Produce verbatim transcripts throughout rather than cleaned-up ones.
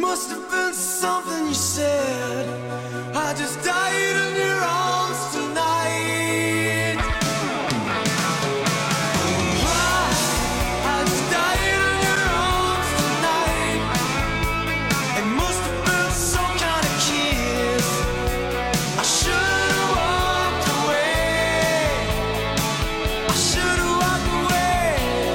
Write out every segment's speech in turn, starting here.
must have been something you said. I just died in your arms tonight. Why? I just died in your arms tonight. It must have been some kind of kiss. I should have walked away. I should have walked away.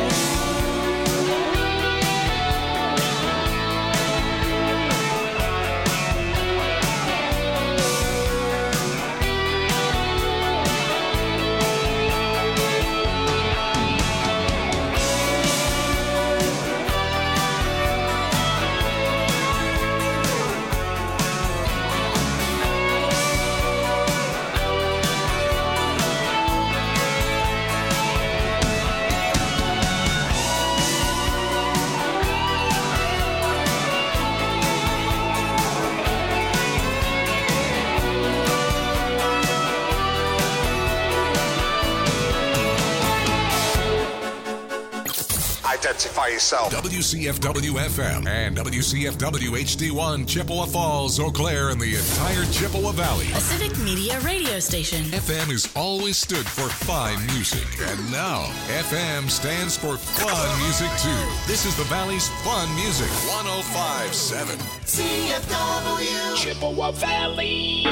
Identify yourself. W C F W F M and W C F W H D one, Chippewa Falls, Eau Claire, and the entire Chippewa Valley. A civic media radio station. F M has always stood for fine music, and now F M stands for fun music too. This is the Valley's fun music. one oh five point seven C F W Chippewa Valley.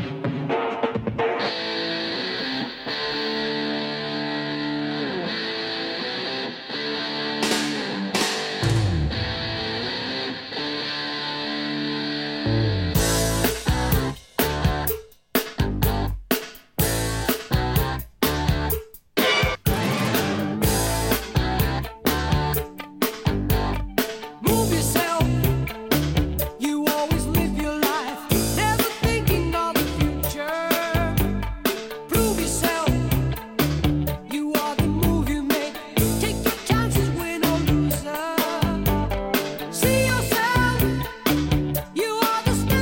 Move yourself. You always live your life, never thinking of the future. Prove yourself. You are the move you make. Take your chances, win or loser. See yourself. You are the step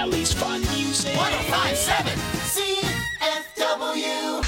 Valley's fun music. one oh five point seven C F W.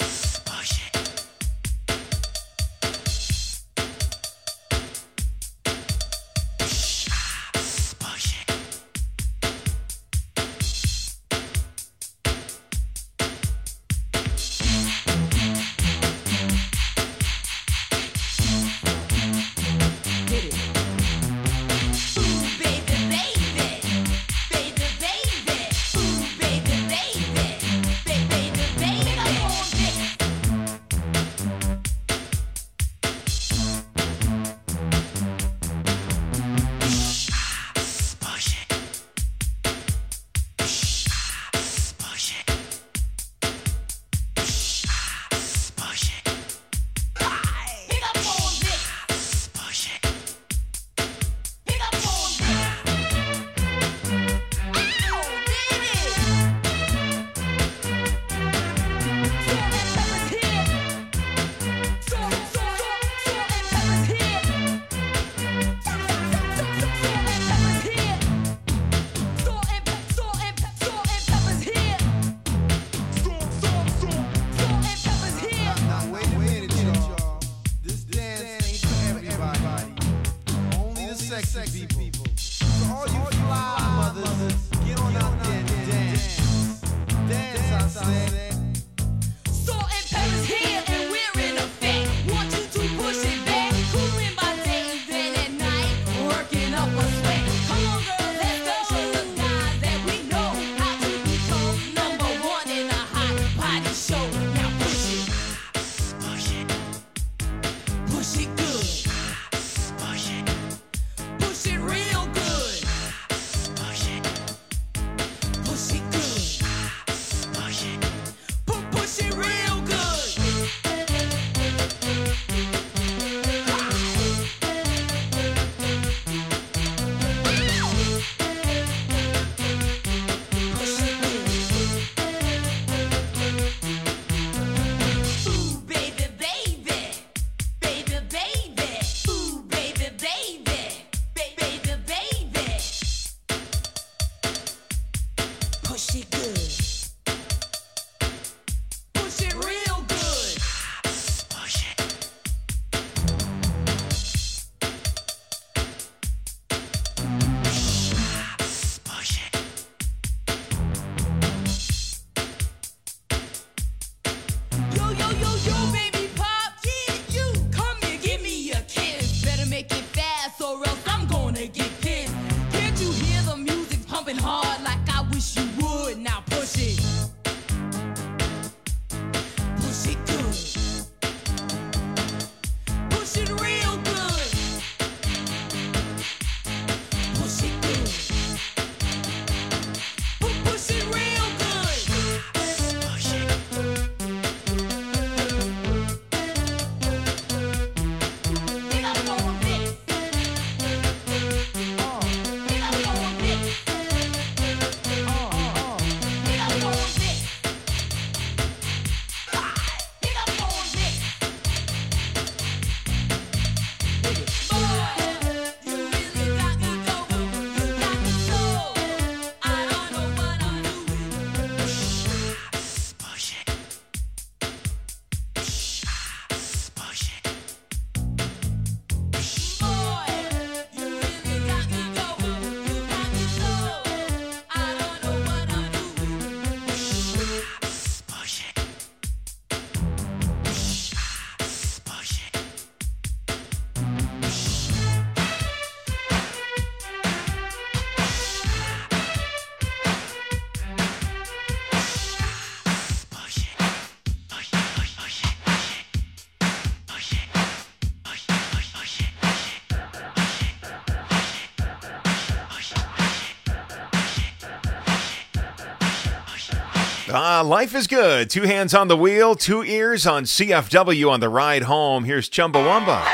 Ah, life is good. Two hands on the wheel, two ears on C F W on the ride home. Here's Chumbawamba.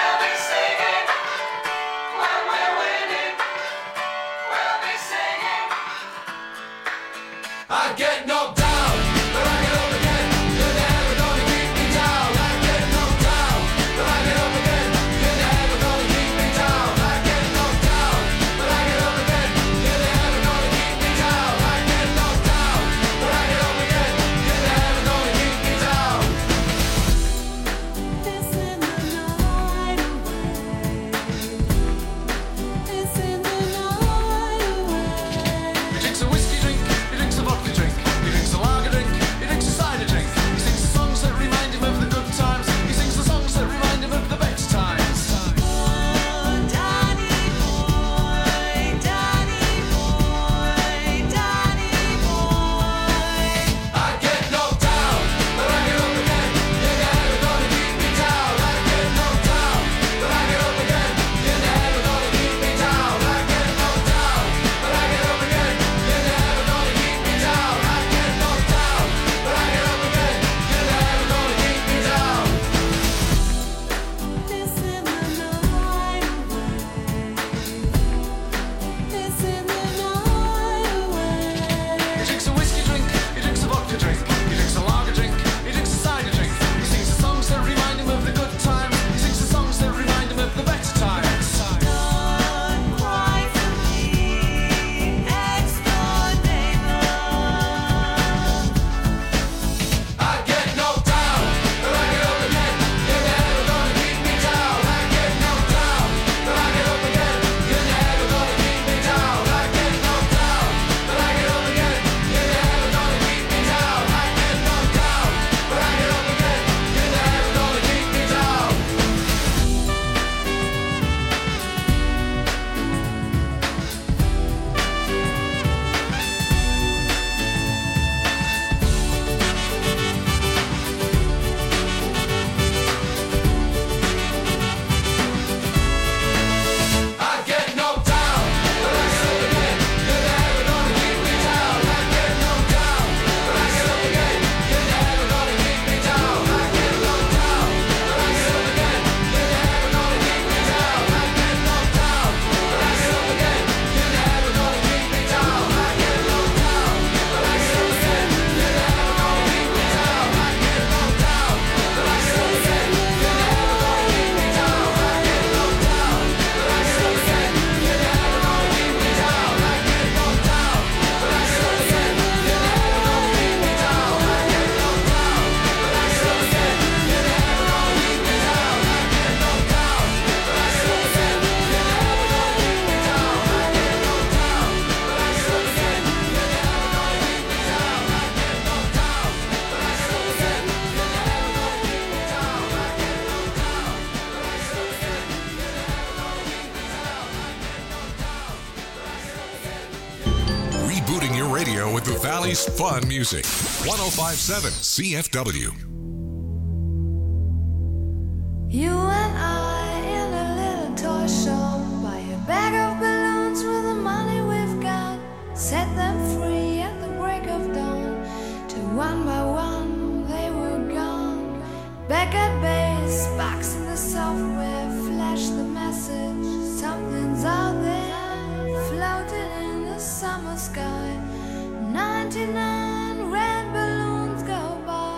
I get knocked down, but I get up again. You're never gonna keep me down. I get knocked down, but I get up again. You're never gonna keep me down. I get knocked down, but I get up again. You're never gonna keep me down. I radio with the Valley's fun music. one oh five point seven C F W. You and I in a little toy shop, buy a bag of balloons with the money we've got, set them free at the break of dawn, till one by one they were gone. Back at base, box in the software, flash the message, something's out there, floating in the summer sky. ninety-nine red balloons go by.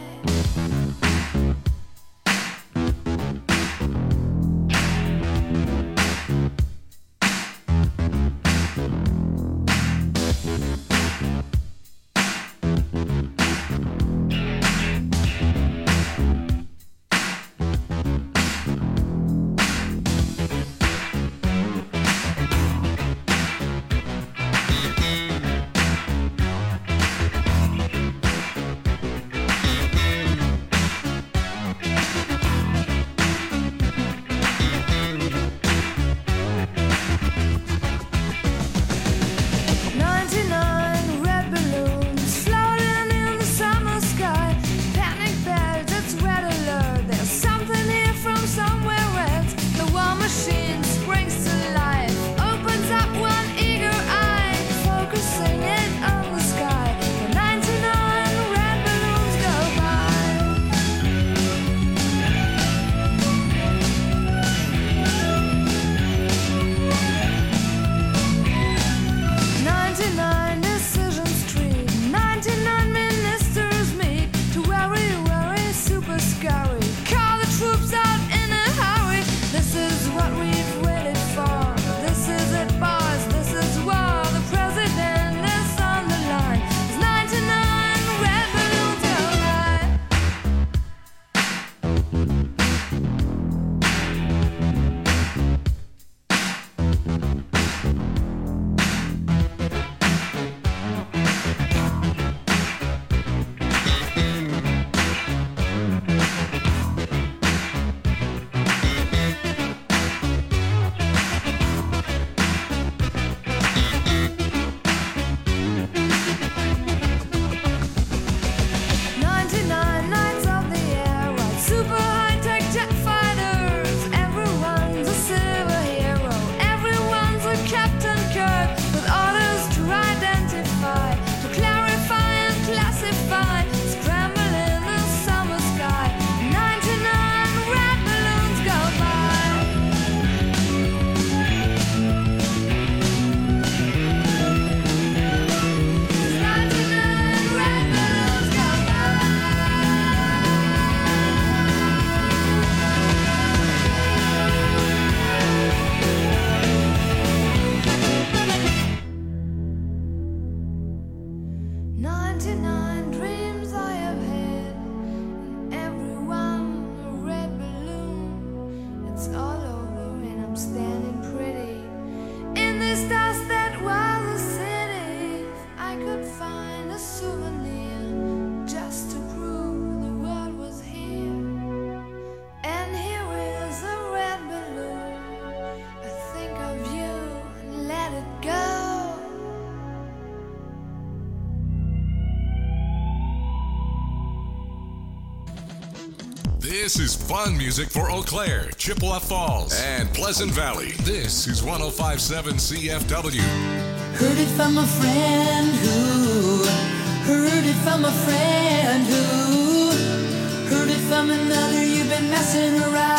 This is fun music for Eau Claire, Chippewa Falls, and Pleasant Valley. This is one oh five point seven C F W. Heard it from a friend who, heard it from a friend who, heard it from another, you've been messing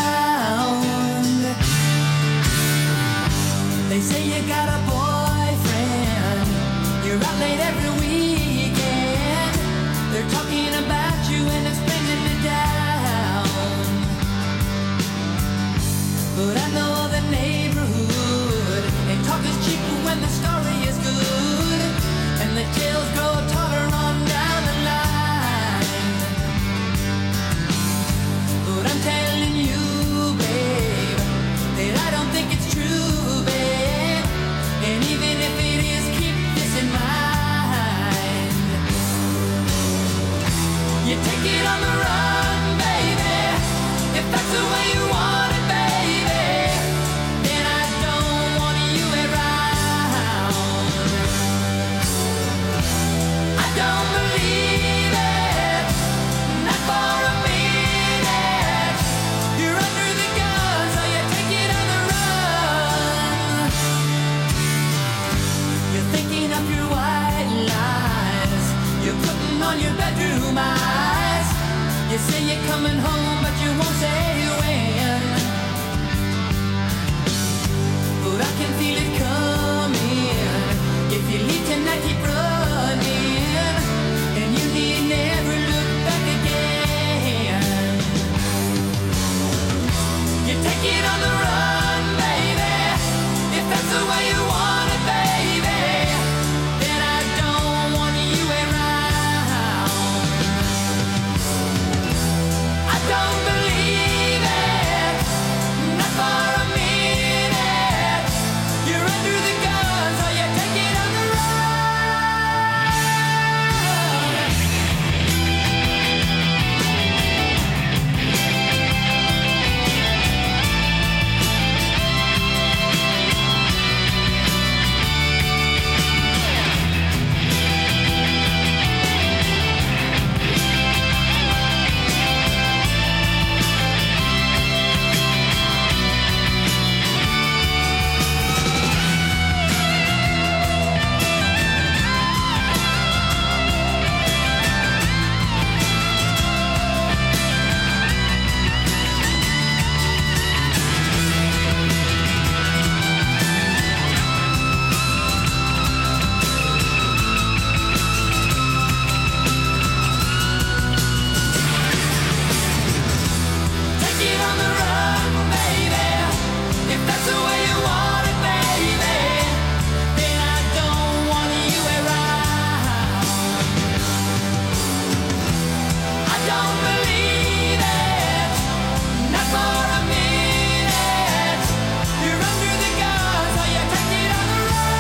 around. They say you got a boyfriend, you're out late every weekend. They're talking about you and it's bringing me down. But I know the neighborhood, and talk is cheap when the story is good, and the tales grow taller on down the line. But I'm telling you, babe, that I don't think it's true, babe. And even if it is, keep this in mind. say you're coming home, but you won't say when. But I can feel it coming. If you leave tonight, keep running, and you need never look back again. You take it on the run, baby. If that's the way you want it, baby, then I don't want you around. I don't believe it, not for a minute. You're under the gun, so you take it on the run. Take it on the run, baby. If that's the way you want it, baby, then I don't want you around. I don't believe it, not for a minute. You're under the gun, so you take it on the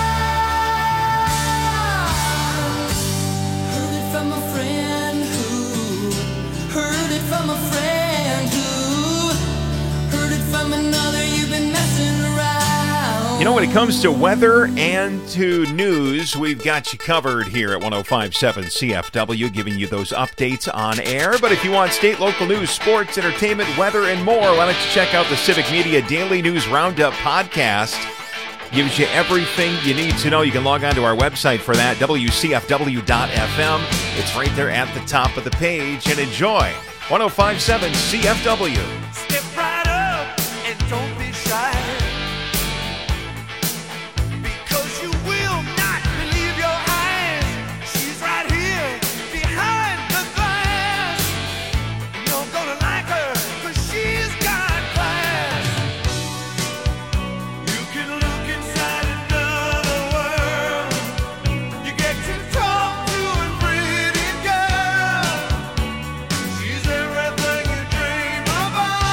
run. Heard it from a friend who heard it from a friend who heard it from another. You've been messing around. You know, when it comes to weather and to news, we've got you covered here at one oh five point seven C F W, giving you those updates on air. But if you want state, local news, sports, entertainment, weather, and more, why don't you check out the Civic Media Daily News Roundup podcast. Gives you everything you need to know. You can log on to our website for that, W C F W dot F M. It's right there at the top of the page. And enjoy one oh five point seven C F W. Step right up and don't be shy, because you will not believe your eyes. She's right here behind the glass. You're gonna like her, 'cause she's got class. You can look inside another world. You get to talk to a pretty girl. She's everything you dream about.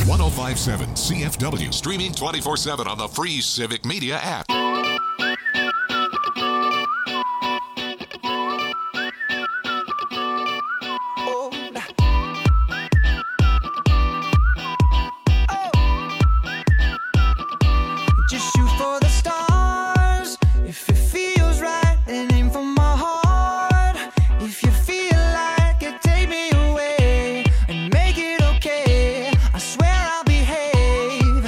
one oh five point seven C F W. Streaming twenty-four seven on the free Civic Media app. Just shoot for the stars. If it feels right, then aim for my heart. If you feel like it, take me away and make it okay. I swear I'll behave.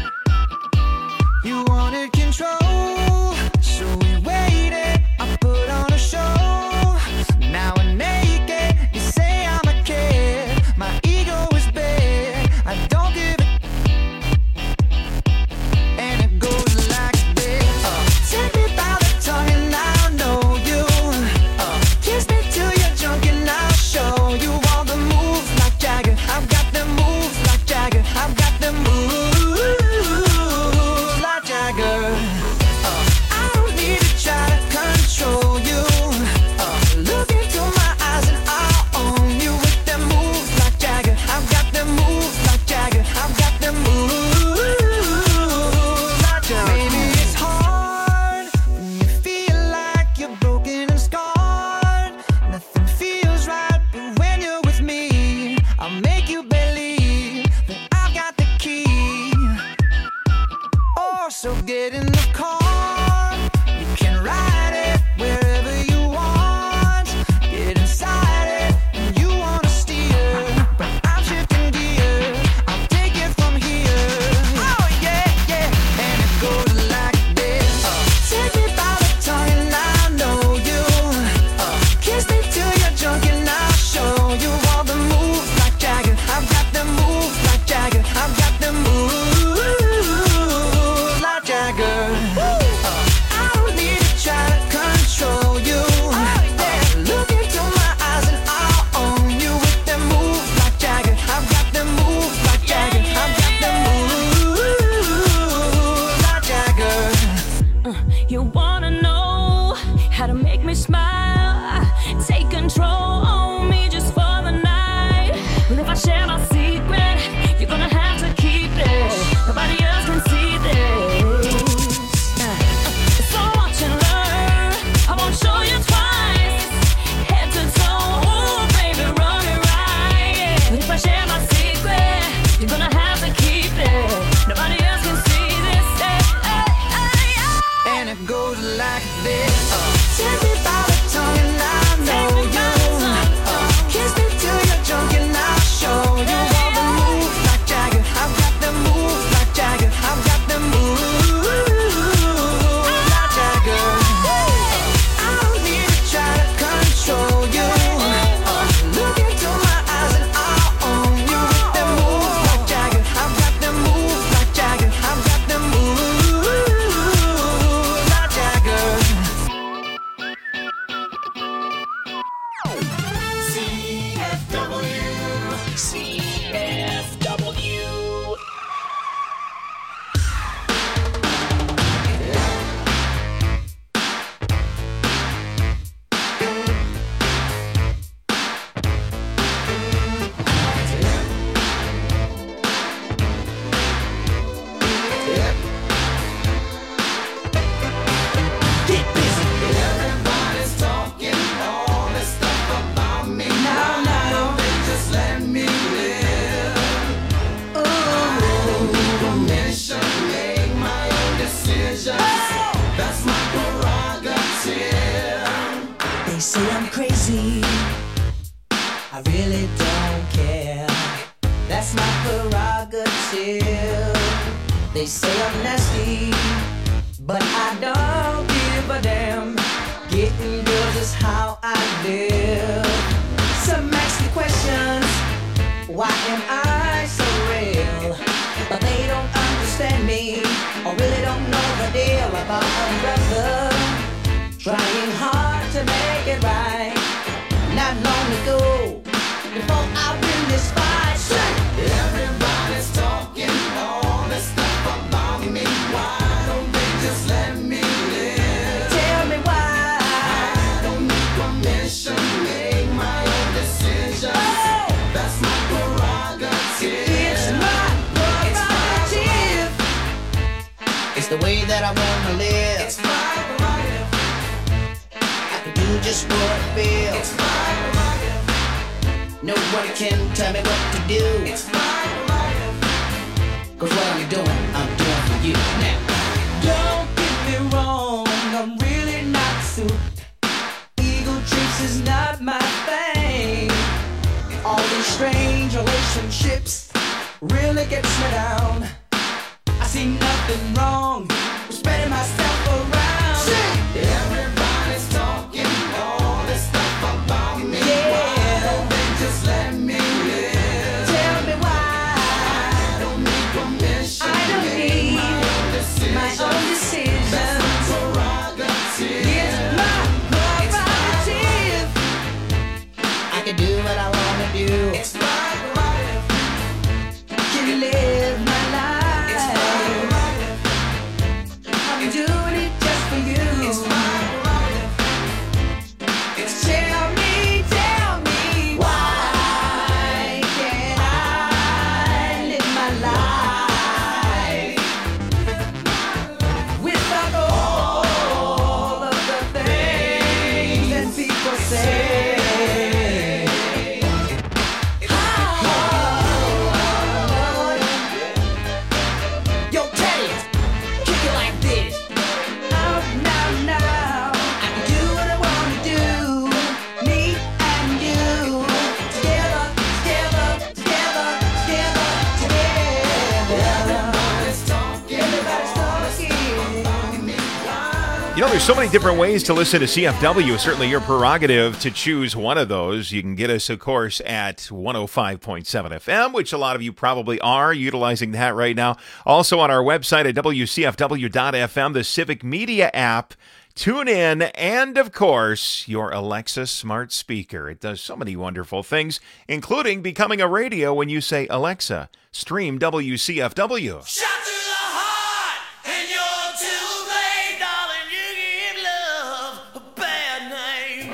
You wanted control, so we waited. I put on a show. Now I'm naked. You say I'm a kid. My ego is big. I don't give a and it goes like this. Uh, take me by the tongue and I'll know you. Uh, kiss me till you're drunk and I'll show you all the moves like Jagger. I've got the moves like Jagger. I've got the moves like Jagger. Uh, I don't need to try to control you. Uh, look into my eyes and I'll own you with the moves like Jagger. I've got the moves like Jagger. I've got the moves. Maybe it's hard when you feel like you're broken and scarred. Nothing feels right, but when you're with me, I'll make you believe that I've got the key. Oh, so get in the car. You can ride it wherever you want. Get inside it and you wanna steer, but I'm shifting gear. I'll take it from here. Oh yeah, yeah, and it goes like this. Uh, take me by the tongue and I know you. Uh, kiss me till you're drunk and I'll show you all the moves like Jagger. I've got the moves like Jagger. I've got the moves like Jagger. Uh, I don't need to try to control you. Uh, look into my eyes and I'll own you with the moves like Jagger. I've got the moves like Jagger. I've got the moves like Jagger. You wanna know how to make me smile? Take control on me just for the night. But if I share my secret, you're gonna have to keep it. Nobody else can see this. So watch and learn. I won't show you twice. Head to toe, ooh, baby, run it right. But if I share my secret, you're gonna have to keep it. Nobody else can see this. Hey, hey, hey, hey. And it goes like this. Uh, take me by the tongue and I know you. Uh, kiss me till you're drunk and I'll show you all the moves like Jagger. I've got the moves like Jagger. I've got the moves like Jagger. Uh, I don't need to try to control you. Uh, look into my eyes and I'll own you with the moves like Jagger. I've got the moves like Jagger. I've got the moves like Jagger. C F W. C F W. Get busy. Everybody's talking all this stuff about me. Now, now, they just let me live. I don't need permission, make my own decisions. That's my prerogative. They say I'm crazy. I really don't care. That's my prerogative. They say I'm nasty, but I don't give a damn. Getting girls is how I live. Some ask me questions. Why am I so real? But they don't understand me, or really don't know the deal about a brother trying hard to make it right. Not long ago, before I win this fight, say, Everybody's talking all this stuff about me. Why don't they just let me live? tell me why. I don't need permission, that I wanna live. It's my life. I can do just what I feel. It's my life. Nobody can tell me what to do. It's my life. Cause what I'm doing, I'm doing for you now. Don't get me wrong, I'm really not suited. Ego trips is not my thing. All these strange relationships really gets me down. I see nothing wrong with spreading myself around. Everybody's talking all this stuff about me. Yeah. Why don't they just let me live? Tell me why. I don't need permission. I don't need my own decision. My own decision. That's my prerogative. It's my prerogative. I can do what I wanna do. It's my life. Can live my life. It's my life. I'm doing it just for you. It's my life. It's Tell me, tell me, why can't I live my life without all of the things that people say? Yo, Teddy, kick it like this. Now, now, now, I can do what I wanna do. Me and you, together, together, together, together, together. Everybody's talking. Everybody's talking. You know, there's so many different ways to listen to C F W. Certainly your prerogative to choose one of those. You can get us, of course, at one oh five point seven F M, which a lot of you probably are utilizing that right now. Also on our website at W C F W dot F M, the Civic Media app, tune in, and, of course, your Alexa smart speaker. It does so many wonderful things, including becoming a radio when you say, Alexa, stream W C F W. Shot to the heart, and you're too late, darling. You give love a bad name.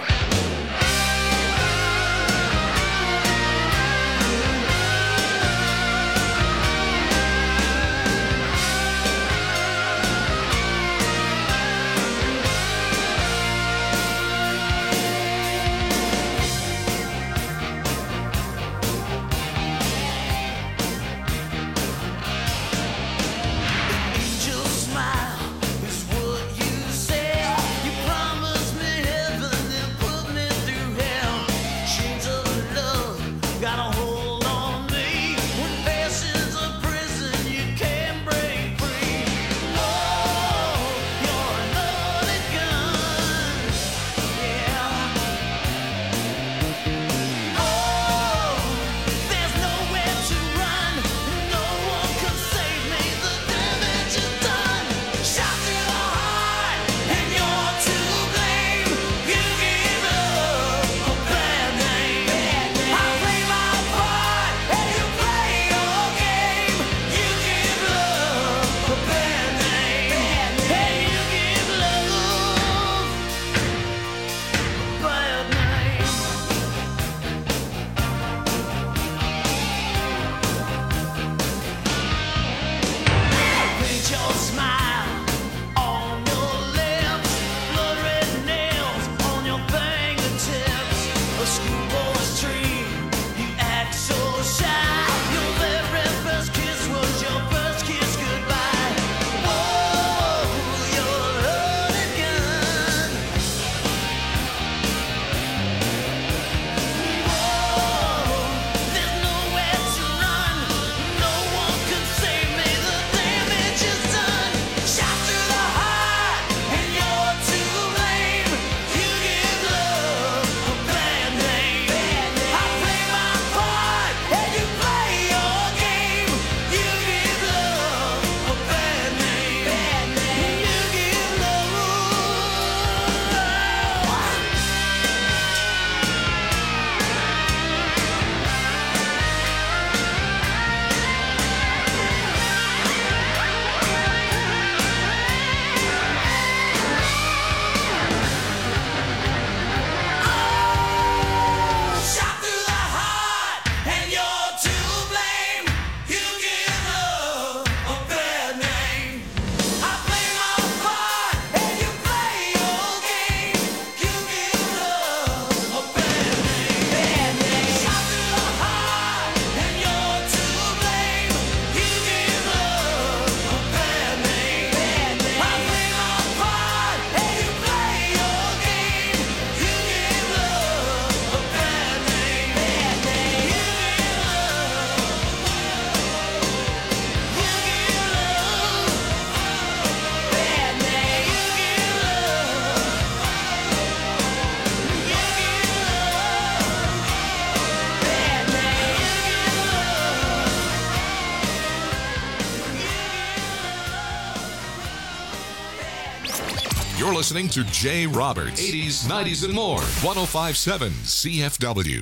You're listening to Jay Roberts, eighties, nineties, and more. one oh five point seven C F W.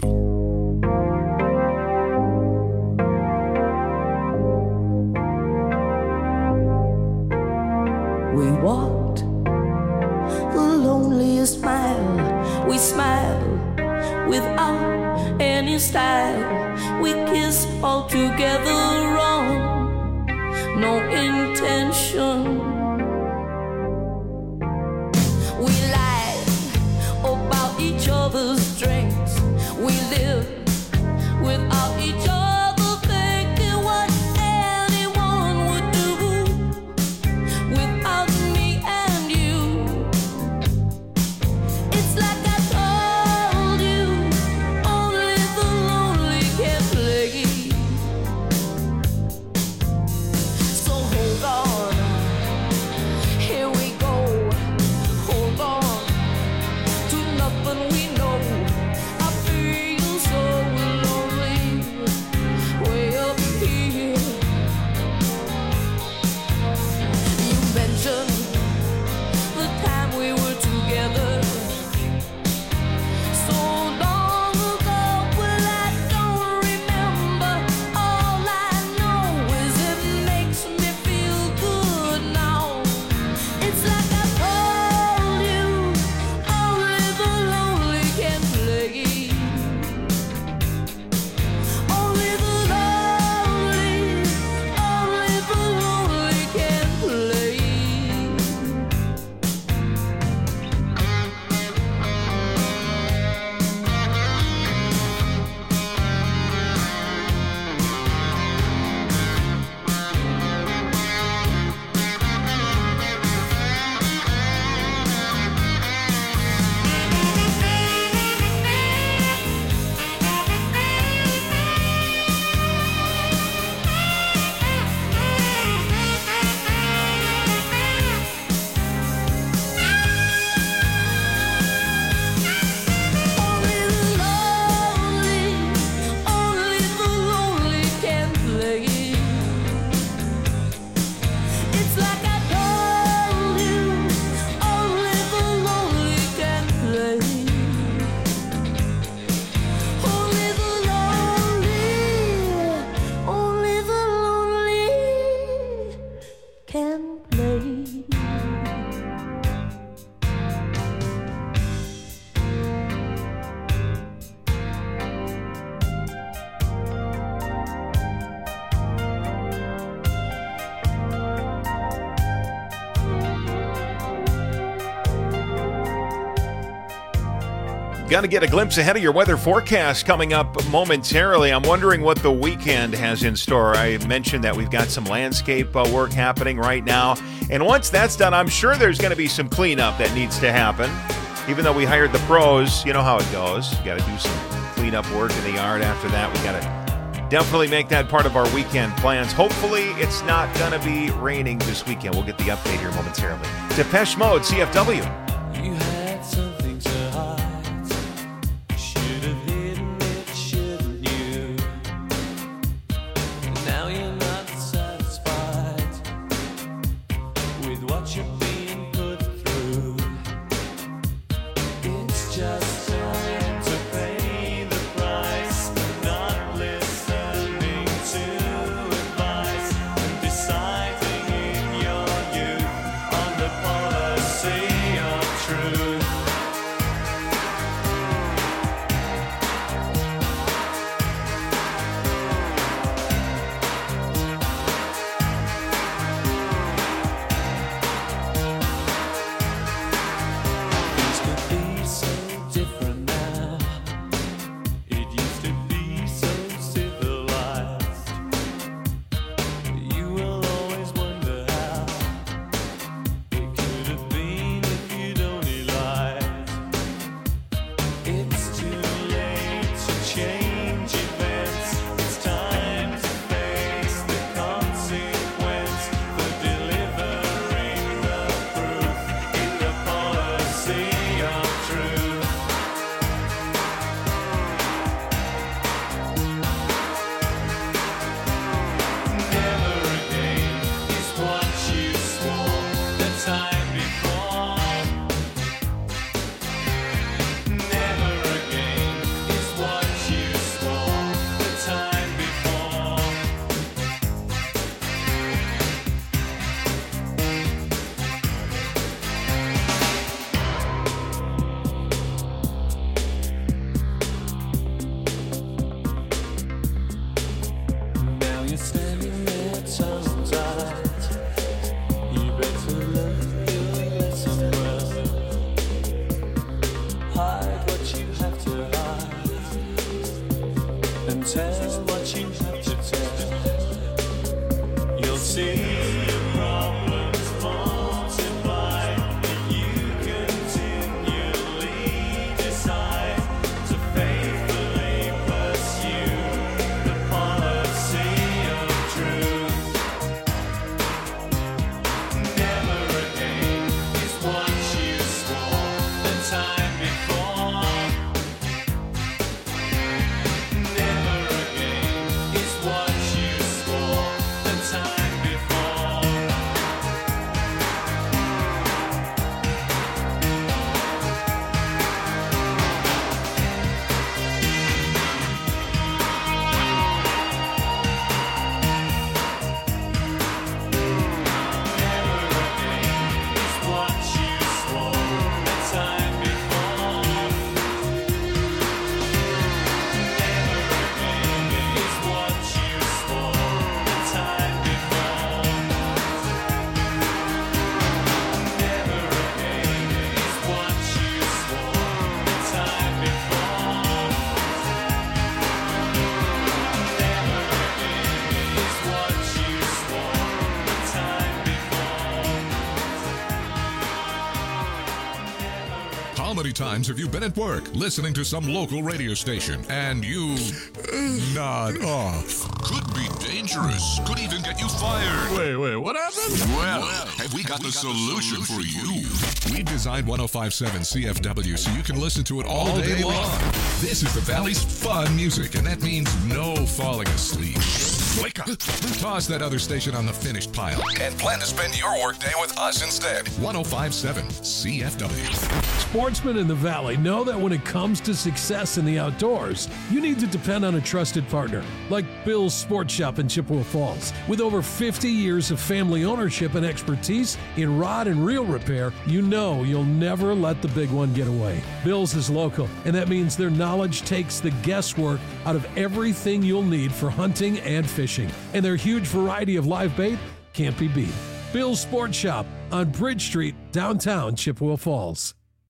We walked the loneliest mile. We smiled without any style. We kissed all together wrong, no intention. We lied about each other's strengths. We lived without each other thinking what anyone would do without me and you. It's like I told you, only the lonely can play. So hold on, here we go. Hold on to nothing we know. I feel so lonely way up here. You mentioned the time we were together so long ago. Well, I don't remember. All I know is it makes me feel good now. It's like I told you, only the lonely can play. Only the lonely, only the lonely can play. Only the lonely, only the lonely can play. It's like I told you, only the lonely can play. Only the lonely, only the lonely can play. Gonna get a glimpse ahead of your weather forecast coming up momentarily. I'm wondering what the weekend has in store. I mentioned that we've got some landscape uh, work happening right now. And once that's done, I'm sure there's going to be some cleanup that needs to happen. Even though we hired the pros, you know how it goes. Got to do some cleanup work in the yard after that. We got to definitely make that part of our weekend plans. Hopefully it's not going to be raining this weekend. We'll get the update here momentarily. Depeche Mode, C F W. You had something to hide. Should have hidden it, shouldn't you? Now you're not satisfied with what you're being put through. It's just time to pay the price for not listening to advice and deciding in your youth on the policy of you're standing there tongue-tied, you better learn your lesson well. Hide what you have to hide, and tell what you have to tell. You'll see your problems multiply if you continually decide to faithfully pursue the policy of truth. Never again is what you swore the time before. Never again is what you swore the time before. Is what you swore the time before. Never again is what you swore the time before. Never again is what you swore the time before. Never again is what you swore the time before. How many times have you been at work listening to some local radio station and you nod off? Could be dangerous. Could even get you fired. Wait, wait, what happened? Well, have we got the solution for you? We designed one oh five point seven C F W so you can listen to it all, day, long. This is the Valley's fun music, and that means no falling asleep. Wake up. Toss that other station on the finished pile and plan to spend your workday with us instead. one oh five point seven C F W. Sportsmen in the Valley know that when it comes to success in the outdoors, you need to depend on a trusted partner like Bill's Sports Shop in Chippewa Falls. With over fifty years of family ownership and expertise in rod and reel repair, you know you'll never let the big one get away. Bill's is local, and that means their knowledge takes the guesswork out of everything you'll need for hunting and fishing. And their huge variety of live bait can't be beat. Bill's Sports Shop on Bridge Street, downtown Chippewa Falls.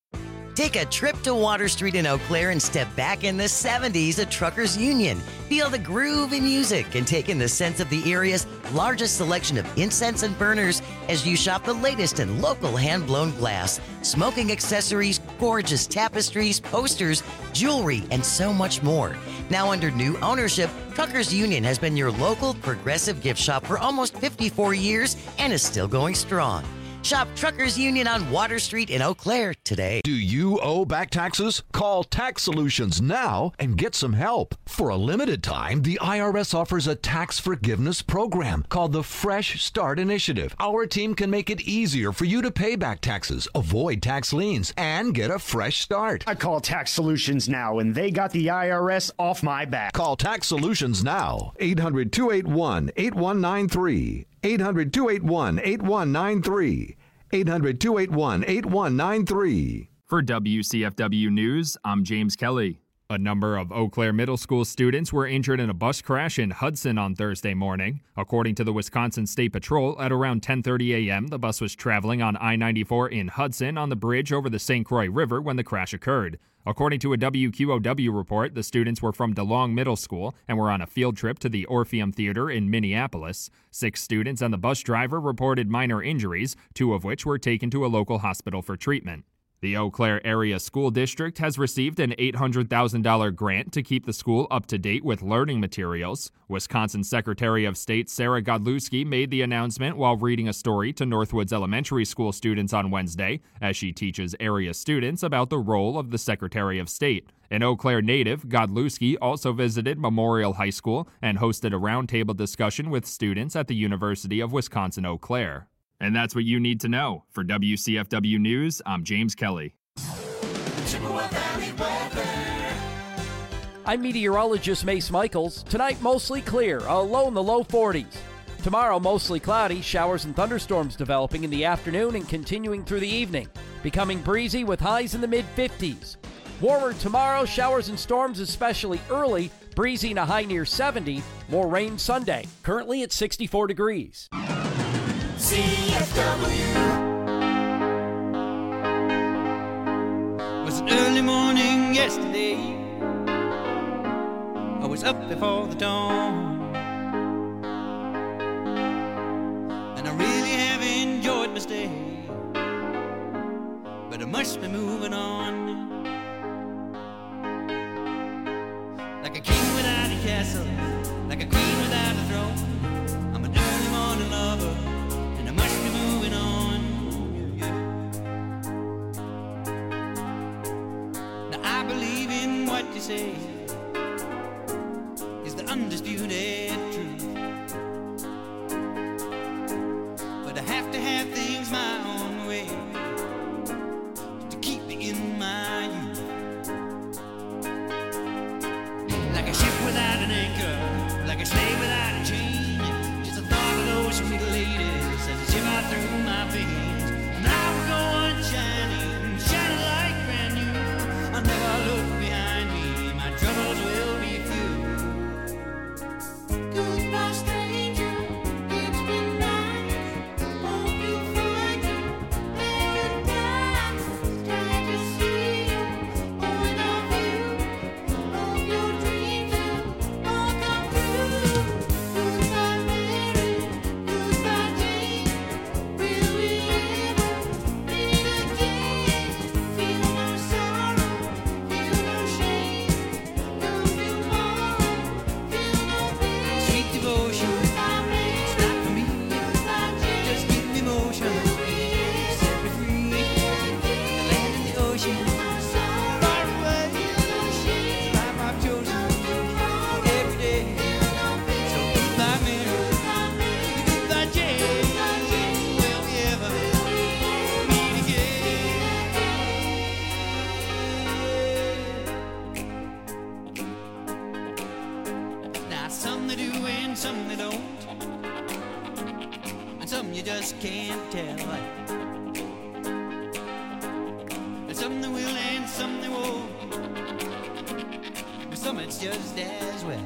Take a trip to Water Street in Eau Claire and step back in the seventies at Truckers Union. Feel the groove in music and take in the sense of the area's largest selection of incense and burners as you shop the latest in local hand-blown glass, smoking accessories, gorgeous tapestries, posters, jewelry, and so much more. Now under new ownership, Truckers Union has been your local progressive gift shop for almost fifty-four years and is still going strong. Shop Truckers Union on Water Street in Eau Claire today. Do you owe back taxes? Call Tax Solutions now and get some help. For a limited time, the I R S offers a tax forgiveness program called the Fresh Start Initiative. Our team can make it easier for you to pay back taxes, avoid tax liens, and get a fresh start. I call Tax Solutions now, and they got the I R S off my back. Call Tax Solutions now. eight hundred, two eight one, eight one nine three. eight hundred, two eight one, eight one nine three. eight hundred, two eight one, eight one nine three. For W C F W News, I'm James Kelly. A number of Eau Claire Middle School students were injured in a bus crash in Hudson on Thursday morning. According to the Wisconsin State Patrol, at around ten thirty a.m., the bus was traveling on I ninety-four in Hudson on the bridge over the Saint Croix River when the crash occurred. According to a W Q O W report, the students were from DeLong Middle School and were on a field trip to the Orpheum Theater in Minneapolis. Six students and the bus driver reported minor injuries, two of which were taken to a local hospital for treatment. The Eau Claire Area School District has received an eight hundred thousand dollars grant to keep the school up to date with learning materials. Wisconsin Secretary of State Sarah Godlewski made the announcement while reading a story to Northwoods Elementary School students on Wednesday, as she teaches area students about the role of the Secretary of State. An Eau Claire native, Godlewski also visited Memorial High School and hosted a roundtable discussion with students at the University of Wisconsin-Eau Claire. And that's what you need to know. For W C F W News, I'm James Kelly. I'm meteorologist Mace Michaels. Tonight, mostly clear, a low in the low forties. Tomorrow, mostly cloudy, showers and thunderstorms developing in the afternoon and continuing through the evening, becoming breezy with highs in the mid fifties. Warmer tomorrow, showers and storms especially early, Breezy and a high near seventy. More rain Sunday. Currently at sixty-four degrees. C F W. Was an early morning yesterday. I was up before the dawn, and I really have enjoyed my stay, but I must be moving on. Like a king without a castle, like a queen without a throne, I'm an early morning lover, and I must be moving on. Now I believe in what you say is the undisputed truth, but I have to have things my own way to keep me in my youth. Like a ship without an anchor, like a slave without a chain, just the thought of those sweet ladies as they shiver through my veins. And I will go on shining, shining like brand new. I'll never look behind me, my troubles will be few. Goodbye, stranger. It's been nice. Hope you find your paradise. Try to see you, point of view. Hope your dreams will all come true. Goodbye, Mary. Goodbye, Jane. Will we ever meet again? Feel no sorrow, feel no shame. Come tomorrow, feel no pain. Sweet devotion, it's not for me. Just give me motion, set me free. The land and the ocean, far away. Life I've chosen every day. So goodbye, Mary. Goodbye, Jane. Will we ever meet again? Now some they do and some they don't, and some you just can't tell. And some they will and some they won't, but some it's just as well.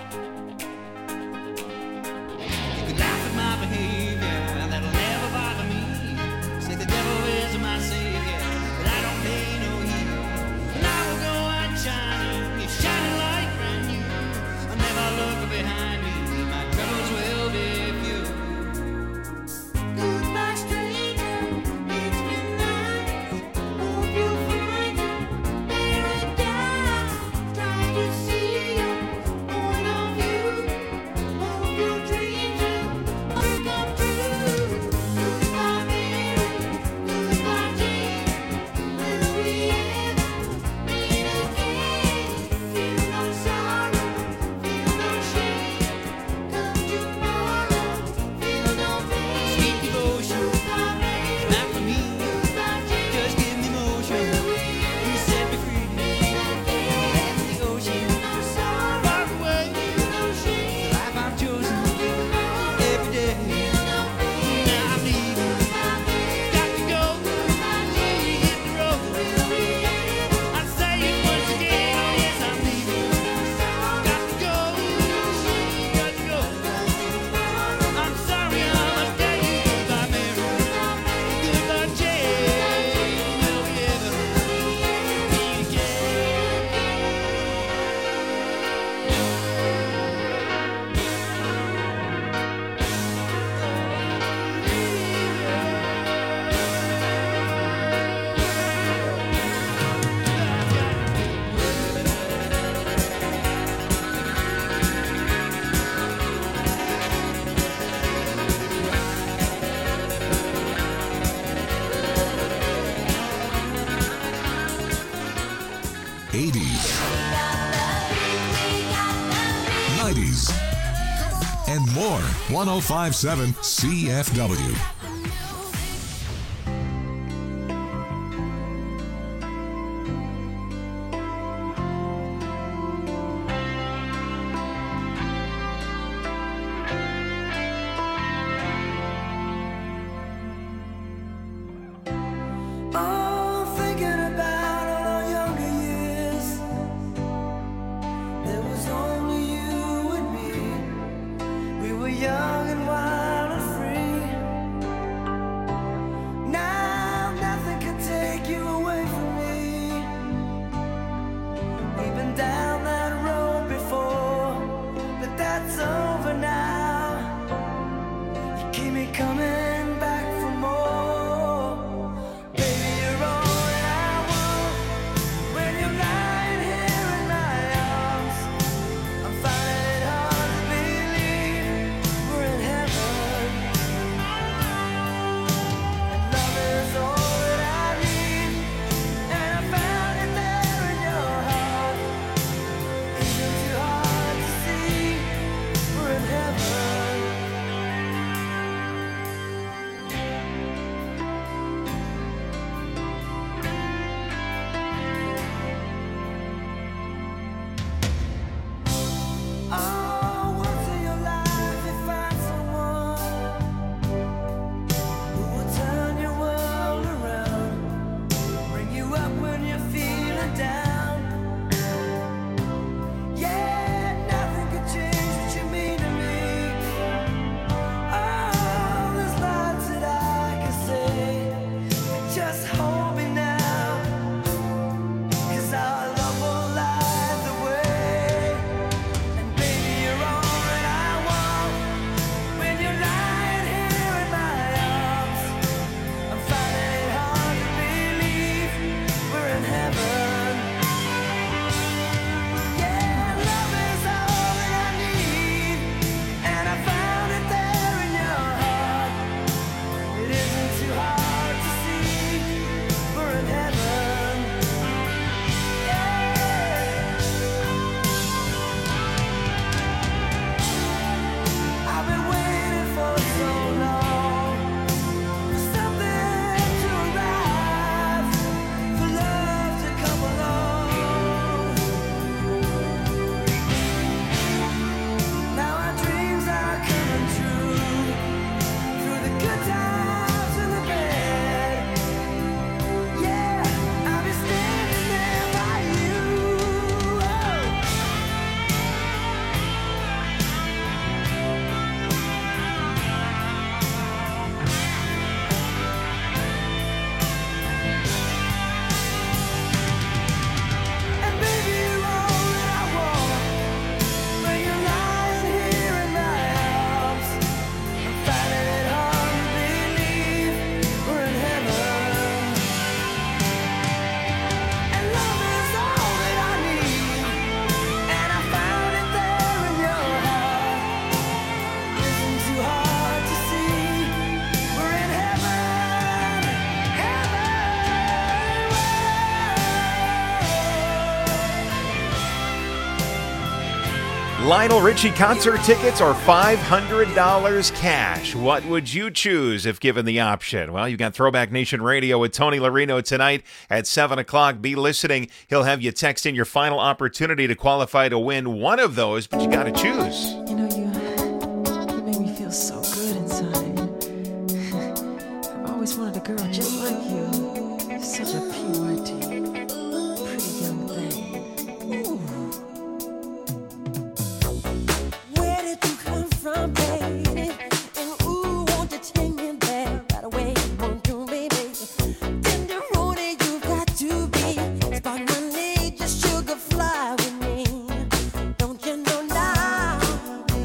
You can laugh at my behavior, that'll never bother me. Say the devil is my savior, but I don't pay no heed. And I will go on shining, it's shining like brand new. I'll never look behind me, my troubles will be few. Goodbye, stranger. It's been nice. Hope you find your paradise. Try to see your point of view. Hope your dreams will all come true. Goodbye, Mary. Goodbye, Jane. Will we ever meet again? Feel no sorrow, feel no shame. Come tomorrow, feel no pain. Sweet devotion, not for me. Just give me motion, you set me free. The land and the ocean, far away. The life I've chosen every day. Now I'm leaving, got to go. Hit the road. I say it once again, oh yes I'm leaving. Got to go, got to go. I'm sorry I must tell you goodbye, Mary. Goodbye, Jane. Will we ever meet eighties, nineties, and more. one oh five point seven C F W. Oh, thinking about all our younger years. There was only that's over now. You keep me coming back for more. Baby, you're all that I want. When you're lying here in my arms, I'm finding it hard to believe we're in heaven. And love is all that I need, and I found it there in your heart. Isn't too hard to see we're in heaven. Oh, once in your life you find someone who will turn your world around, bring you up when you're feeling down. Yeah, nothing could change what you mean to me. Oh, there's lots that I can say, but just hold me now, 'cause our love will light the way. And baby, you're all that I want. When you're lying here in my arms, I'm finding it hard to believe we're in heaven. Yeah, love is all that I need, and I found it there in your heart. It isn't too hard to see we're in heaven. I've been waiting for so long for something to arrive, for love to come along. Now our dreams are coming true, through the good times and the bad. Yeah, I'll be standing there by you. And baby, you're all that I want. When you're lying here in my arms, I'm finding it hard to believe we're in heaven. And love is all that I need, and I found it there in your heart. Isn't too hard to see we're in heaven. Lionel Richie concert tickets or five hundred dollars cash. What would you choose if given the option? Well, you've got Throwback Nation Radio with Tony Larino tonight at seven o'clock. Be listening. He'll have you text in your final opportunity to qualify to win one of those, but you got to choose. You know, you, you make me feel so good inside. I've always wanted a girl just like you. Such a P Y T, pretty young thing. Ooh. Where did you come from, baby? And ooh, won't you take me there right away? Won't you, baby? Tenderoni, you got to be. Spark my need, just sugar fly with me. Don't you know now?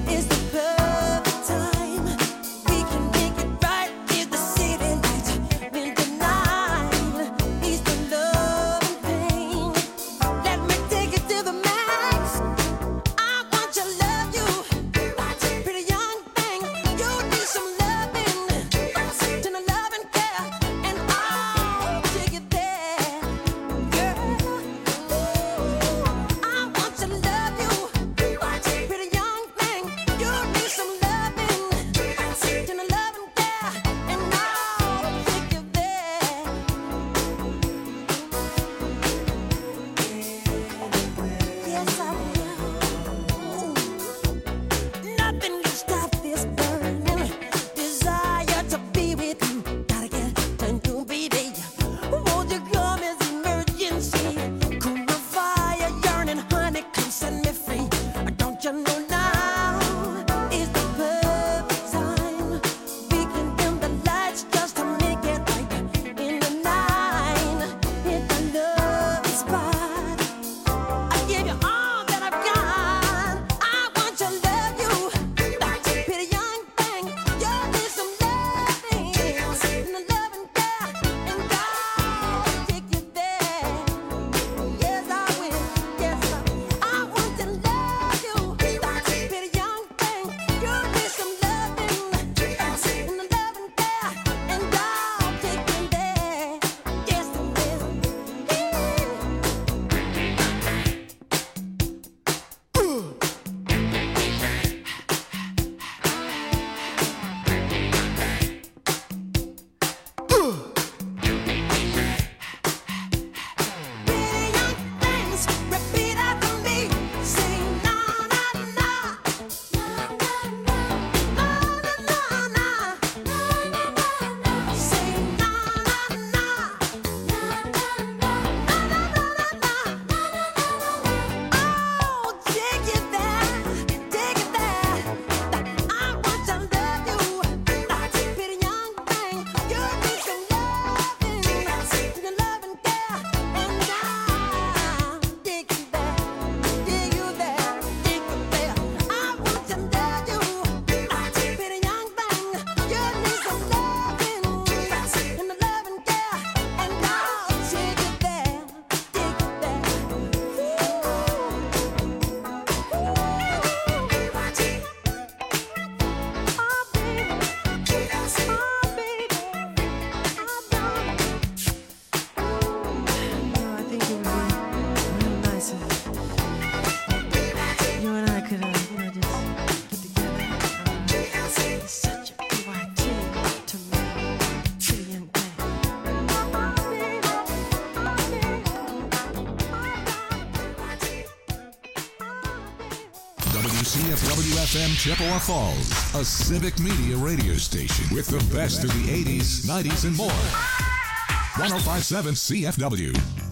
F M Chippewa Falls, a civic media radio station with the best of the eighties, nineties, and more. one oh five point seven C F W.